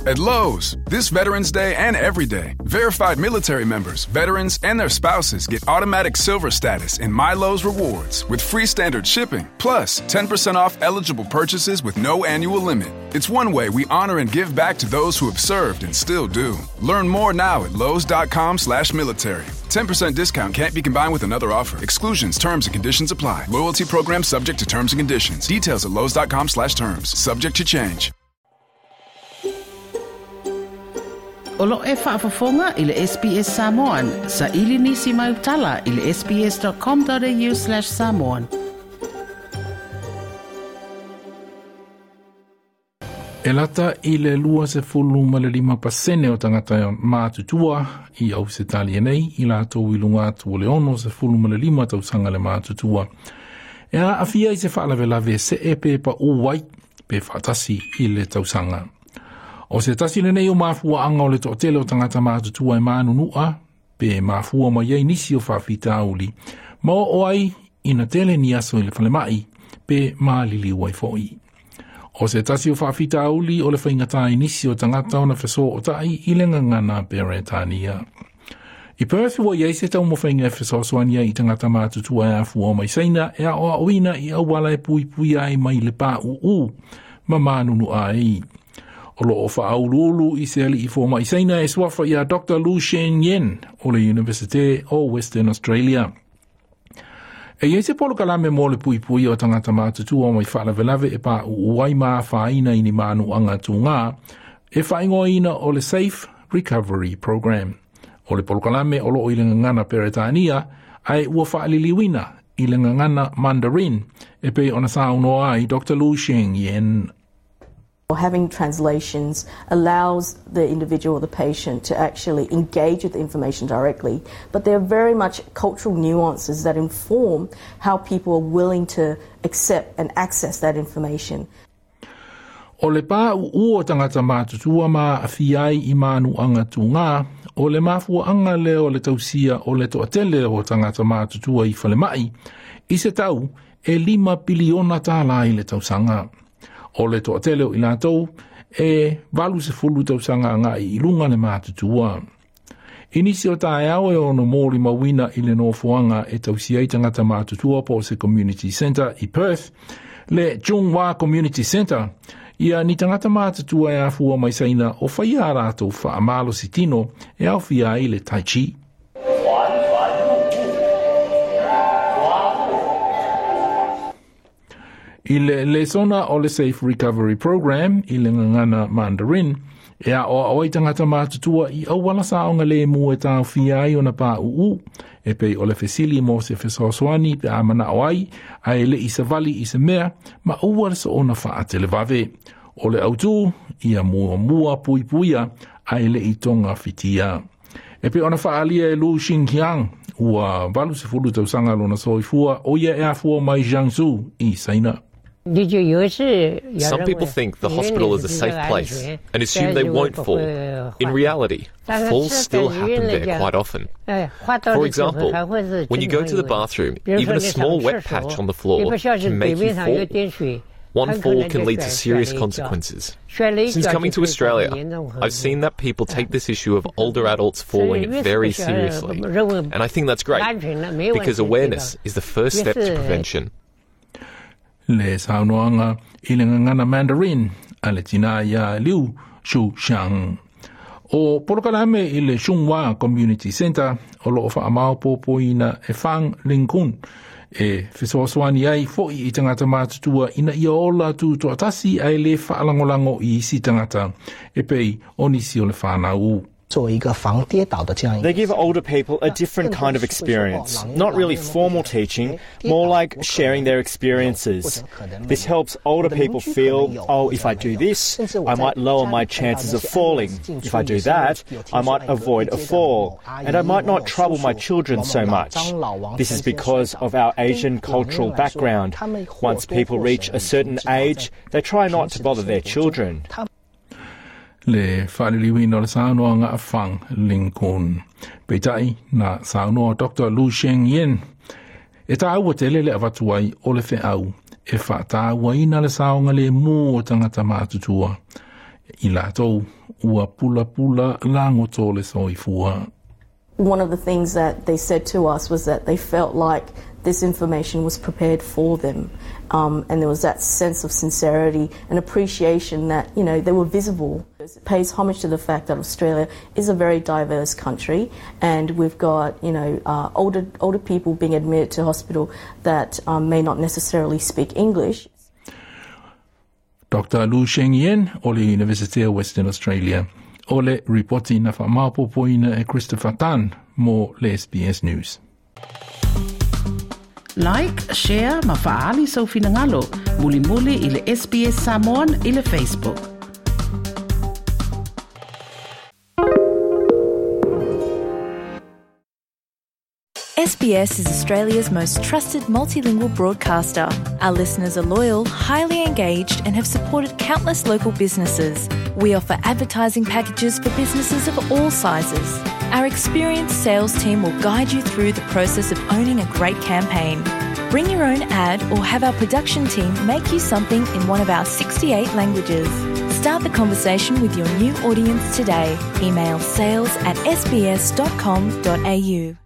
At Lowe's, this Veterans Day and every day, verified military members, veterans, and their spouses get automatic silver status in My Lowe's Rewards with free standard shipping, plus 10% off eligible purchases with no annual limit. It's one way we honor and give back to those who have served and still do. Learn more now at Lowe's.com/military. 10% discount can't be combined with another offer. Exclusions, terms, and conditions apply. Loyalty program subject to terms and conditions. Details at Lowe's.com/terms. Subject to change. Olo e whaafafonga i le SBS Samoan. Sa ili nisi mai utala i le sbs.com.au/Samoan. E lata i le 25% o tangata mātutua i au se tali nei i la tō wilunga atu o le 25 tausanga le mātutua. E a awhia i se whaalawelawe se e pe pa uwai pe whaatasi i le tausanga. O se tasi le nei o mafua anga o le to'atele o tangata mātutua e mānunua pe mafua mai ei nisi o whawhita auli. Ma o ai ina tele ni aso i le whalemai pe maalili wai foi. O se tasi o whawhita auli o le whaingatai nisi o tangata o na wheso o tai i le ngangana Peretania. I Perth ua iei se tau mo whainga e wheso soania i tangata mātutua e afua o mai seina e a o awina i au wala e pui pui ai mai le pā uu ma mānunu ai. O lo o whaaululu i se ali i fōma i seina e swafa i a Dr. Lu Shen Yen o le University o Western Australia. E iei se polo kalame mo le pui pui o tangata mātutua o mai whaalawelawe e pā uai mā whaina i ni mānu anga tū ngā e whaingoina o le Safe Recovery Program. O le polo kalame o lo i le ngana Peretania ai ua whaaliliwina i le ngana Mandarin e pe ona sauno ai Dr. Lu Shen Yen. Having translations allows the individual or the patient to actually engage with the information directly, but there are very much cultural nuances that inform how people are willing to accept and access that information. O le pā ua tangata mātutua mā awhiai i mānu anga tūngā, o le māfua anga leo le tausia o le toatele o tangata mātutua i whalemai, i se tau e 5 biliona tāla i le tausanga. O le toatele o ilatou e valu se fulu tausanga anga i ilunga le mātutua. Inisi o tae au e ono mōri mawina i le nofuanga e tausia i tangata mātutua po se Community Centre i Perth, le Chungwa Community Centre, ia ni tangata mātutua e afua mai saina o whaia rātou whaamalo sitino e au whia i le Tai Chi. I le sona o le Safe Recovery Program i le ngana Mandarin, e a o awai tangata mātutua i au wala saonga le mu e tāu whiai o na pā uu, e pei o le fesili mo se fesoaswani pe a mana awai, a e le isa vali isa mea, ma ua sa o na wha atele vave. O le autu, ia mua pui puia, a e le i tonga fitia. E pe ona wha alia e Lu Xingqiang, ua valu se fulu tausanga lona soifua, o ia e a fua mai Jiangsu i Saina. Some people think the hospital is a safe place and assume they won't fall. In reality, falls still happen there quite often. For example, when you go to the bathroom, even a small wet patch on the floor can make you fall. One fall can lead to serious consequences. Since coming to Australia, I've seen that people take this issue of older adults falling very seriously. And I think that's great, because awareness is the first step to prevention. Le saunoanga i le ngana Mandarin, a le tina ia Liu Shu Xiang. O porokalame i le Chungwa Community Centre, o lo ofa amao popoina e Fang Lingkun, e fesoaswani ai foi i tangata mātutua ina ia ola tu toatasi ai le whaalangolango i isi tangata, e pei onisi o le whanau. They give older people a different kind of experience, not really formal teaching, more like sharing their experiences. This helps older people feel, oh, if I do this, I might lower my chances of falling. If I do that, I might avoid a fall, and I might not trouble my children so much. This is because of our Asian cultural background. Once people reach a certain age, they try not to bother their children. Le whaliliwina o le saunoa ngā Fang Lingkun. Peitai na saunoa Dr. Lu Shen Yen. E tā ua te lele awatuai o le wheau. E wha tā ua ina le saonga le mū o tangata mātutua. I lātou ua pula langoto le soifua. One of the things that they said to us was that they felt like this information was prepared for them, and there was that sense of sincerity and appreciation that, you know, they were visible. It pays homage to the fact that Australia is a very diverse country, and we've got, you know, older people being admitted to hospital that may not necessarily speak English. Dr. Lu Sheng-yen o le University of Western Australia. O le reporti na whamapopoina e Christopher Tan mo le SBS News. Like, share, ma faali sau finangalo. Muli i le SBS Samoan i le Facebook. SBS is Australia's most trusted multilingual broadcaster. Our listeners are loyal, highly engaged, and have supported countless local businesses. We offer advertising packages for businesses of all sizes. Our experienced sales team will guide you through the process of owning a great campaign. Bring your own ad or have our production team make you something in one of our 68 languages. Start the conversation with your new audience today. Email sales@sbs.com.au.